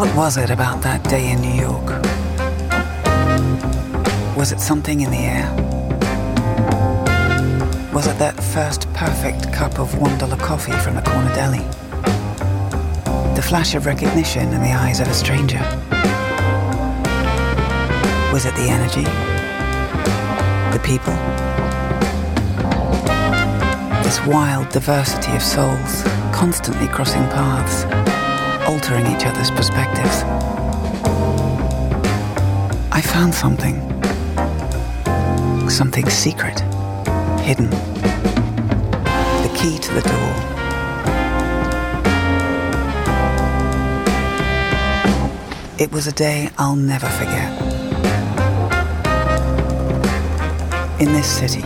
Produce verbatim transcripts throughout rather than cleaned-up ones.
What was it about that day in New York? Was it something in the air? Was it that first perfect cup of one dollar coffee from the corner deli? The flash of recognition in the eyes of a stranger? Was it the energy? The people? This wild diversity of souls constantly crossing paths, altering each other's perspectives. I found something. Something secret, hidden. The key to the door. It was a day I'll never forget. In this city,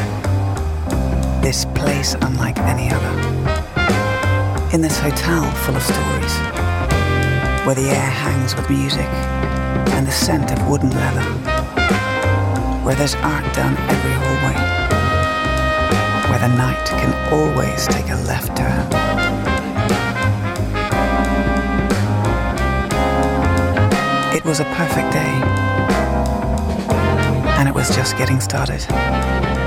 this place unlike any other, in this hotel full of stories, where the air hangs with music and the scent of wooden leather, where there's art down every hallway, where the night can always take a left turn. It was a perfect day, and it was just getting started.